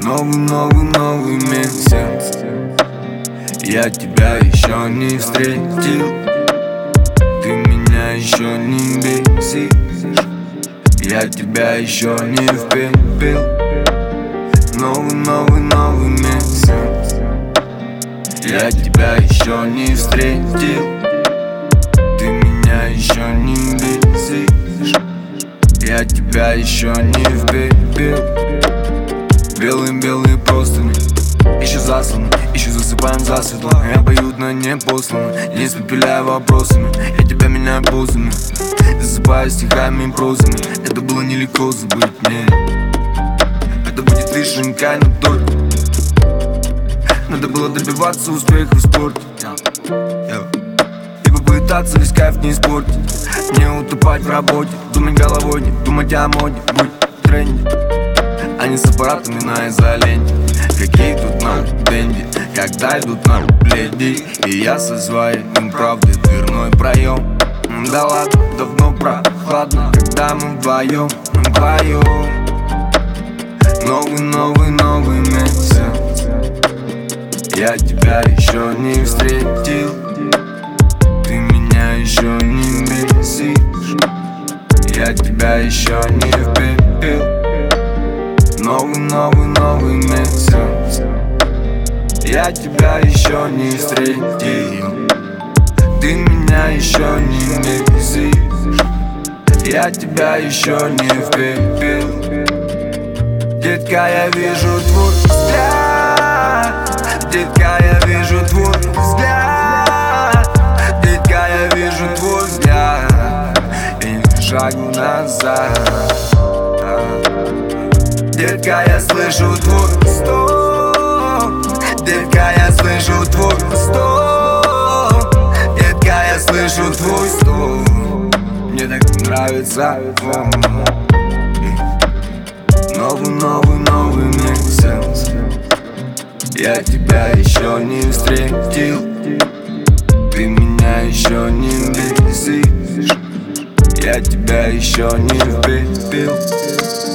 Новый месяц. Я тебя еще не встретил, ты меня еще не бесишь. Я тебя еще не впепил. Новый месяц. Я тебя еще не встретил, ты меня еще не бесишь. Я тебя еще не впепил. Белые простыни, еще засланы, еще засыпаем засветло. Я поют не посланы, не испепеляю вопросами. Я тебя меняю позами, засыпаю стихами и прозами. Это было нелегко забыть мне. Это будет лишь анекдот. Надо было добиваться успеха в спорте и попытаться весь кайф не испортить. Не утопать в работе, думать головой, не думать о моде. Будь в тренде, а не с аппаратами на изоленте. Какие тут нам деньги, когда идут нам леди. И я со своей правдой дверной проем. Да ладно, давно прохладно, когда мы вдвоем. Новый месяц. Я тебя еще не встретил, ты меня еще не бесишь. Я тебя еще не впепил. Новый месяц. Я тебя еще не встретил, ты меня еще не бесишь. Я тебя еще не впепил. Детка, я вижу твой взгляд. Детка, я вижу твой взгляд. Детка, я вижу твой взгляд и не шагу назад. Детка, я слышу твой стон. Детка, я слышу твой стон. Детка, я слышу твой стон. Мне так нравится новый месяц. Я тебя еще не встретил, ты меня еще не бесишь. Я тебя еще не впепил.